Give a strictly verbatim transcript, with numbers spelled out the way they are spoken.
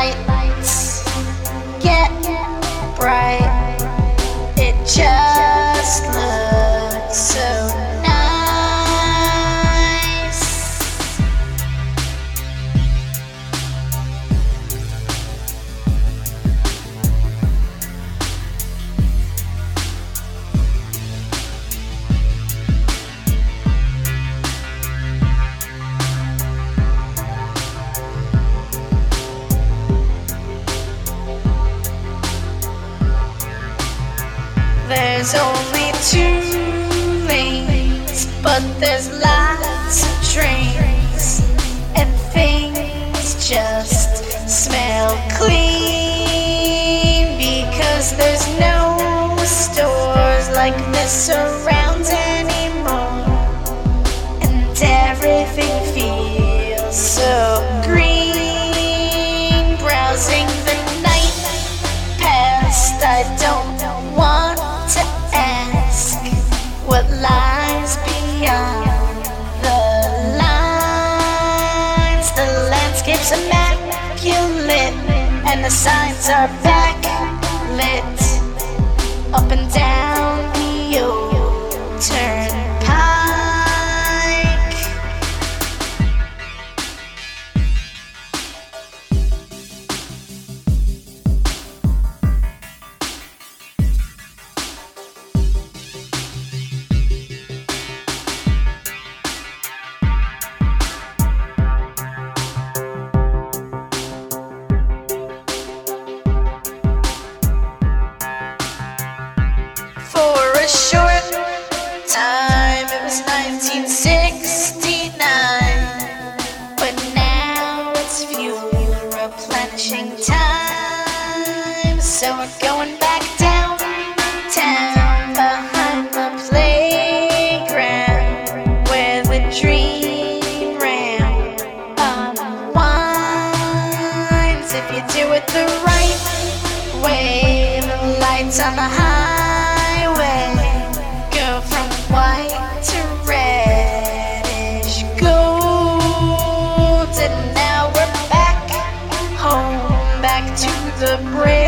lights get bright, it just looks so nice. There's only two lanes, but there's lots of trains, and things just smell clean because there's no stores like this around anymore, and everything feels so green. Browsing the night past, I don't want to ask what lies beyond the lines. The landscape's immaculate and the signs are backlit up and down the old turnpike. For a short time, it was nineteen sixty-nine, but now it's fuel replenishing time. So we're going back downtown behind the playground where the dream ram unwinds. If you do it the right way, the lights on the highway go from white to reddish gold, and now we're back home, back to the bridge.